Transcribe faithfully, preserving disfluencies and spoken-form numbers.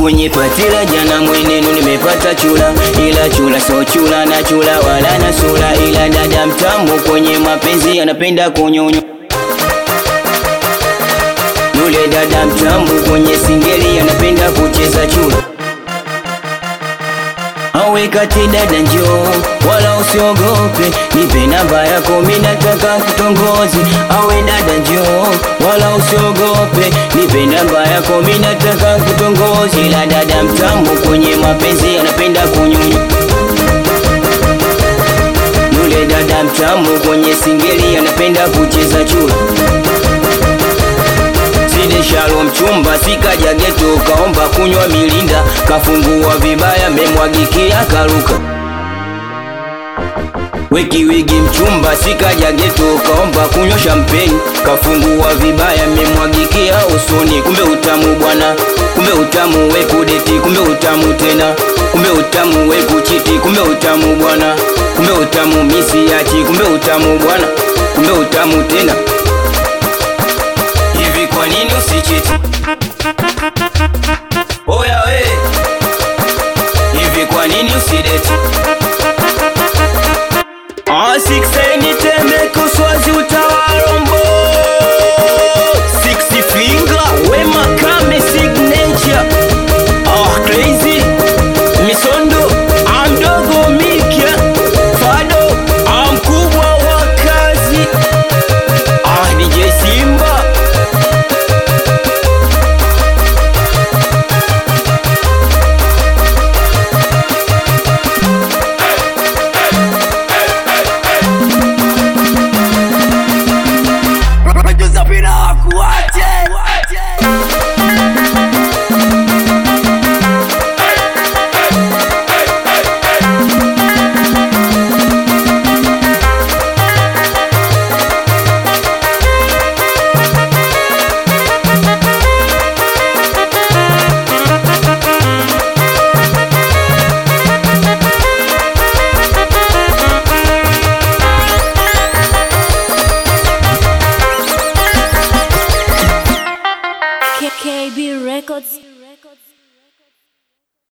kwenye patila jana mwenenu nimepata chula, ila chula so chula na chula wala na sula, ila dada mtamu kwenye mapenzi anapenda kunyonyo. Yule dada mtamu kwenye singeli anapenda kucheza chula. Awe kati dada njoo, wala usiogope, nipe namba yako mimi nataka kutongozi. Awe dada njoo, wala usiogope, nipe namba yako mimi nataka kutongozi. La dada mtamu kwenye mapenzi anapenda kunyonyo. Yule dada mtamu kwenye singeli anapenda kucheza chula. Side shalo mchumba sikaja geto kaomba kunywa milinda, kafungua vibaya memwagikia karuka. Weki wigi mchumba sikaja geto kaomba kunywa champagne, kafungua vibaya memwagikia usoni. Kumbe utamu bwana, kumbe utamu we kudeti, kumbe utamu tena, kumbe utamu we kuchiti, kumbe utamu bwana, kumbe utamu misi yachi, kumbe utamu bwana, kumbe utamu tena. Hivi kwa nini usichiti?